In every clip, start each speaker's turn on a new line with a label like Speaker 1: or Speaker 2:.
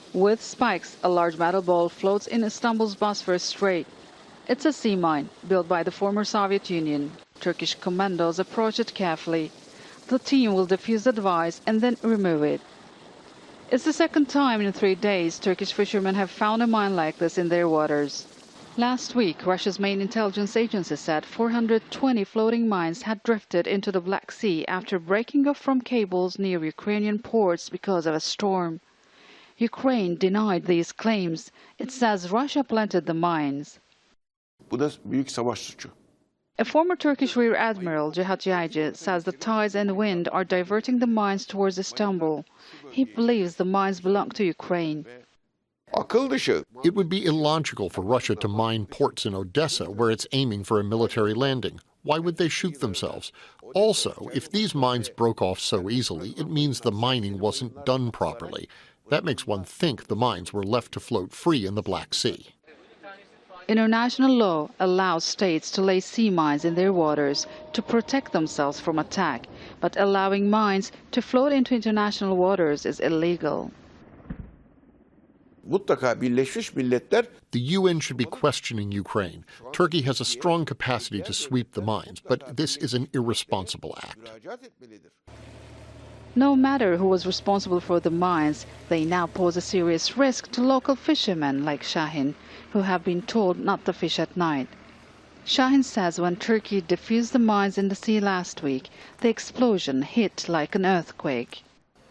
Speaker 1: With spikes, a large metal ball floats in Istanbul's Bosphorus Strait. It's a sea mine built by the former Soviet Union. Turkish commandos approach it carefully. The team will defuse the device and then remove it. It's the second time in 3 days Turkish fishermen have found a mine like this in their waters. Last week, Russia's main intelligence agency said 420 floating mines had drifted into the Black Sea after breaking off from cables near Ukrainian ports because of a storm. Ukraine denied these claims. It says Russia planted the mines.
Speaker 2: Bu da büyük savaş suçu.
Speaker 1: A former Turkish Rear Admiral, Cihat Yaycı, says the tides and wind are diverting the mines towards Istanbul. He believes the mines belong to Ukraine.
Speaker 2: Akıl dışı.
Speaker 3: It would be illogical for Russia to mine ports in Odessa where it's aiming for a military landing. Why would they shoot themselves? Also, if these mines broke off so easily, it means the mining wasn't done properly. That makes one think the mines were left to float free in the Black Sea.
Speaker 1: International law allows states to lay sea mines in their waters to protect themselves from attack, but allowing mines to float into international waters is illegal.
Speaker 2: Mutlaka Birleşmiş Milletler.
Speaker 3: The UN should be questioning Ukraine. Turkey has a strong capacity to sweep the mines, but this is an irresponsible act.
Speaker 1: No matter who was responsible for the mines, they now pose a serious risk to local fishermen like Shahin, who have been told not to fish at night. Shahin says when Turkey defused the mines in the sea last week, the explosion hit like an earthquake.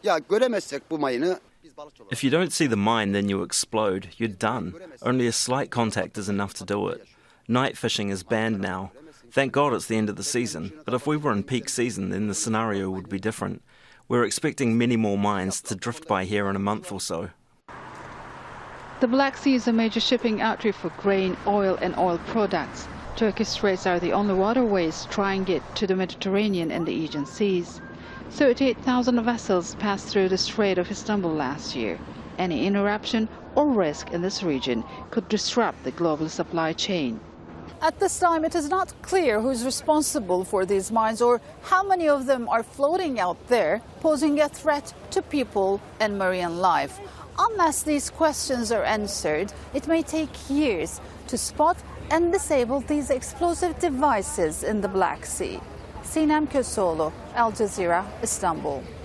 Speaker 4: If you don't see the mine, then you explode. You're done. Only a slight contact is enough to do it. Night fishing is banned now. Thank God it's the end of the season, but if we were in peak season, then the scenario would be different. We're expecting many more mines to drift by here in a month or so.
Speaker 1: The Black Sea is a major shipping artery for grain, oil and oil products. Turkish straits are the only waterways trying it to the Mediterranean and the Aegean seas. 38,000 vessels passed through the Strait of Istanbul last year. Any interruption or risk in this region could disrupt the global supply chain.
Speaker 5: At this time, it is not clear who is responsible for these mines or how many of them are floating out there, posing a threat to people and marine life. Unless these questions are answered, it may take years to spot and disable these explosive devices in the Black Sea. Sinem Köseoğlu, Al Jazeera, Istanbul.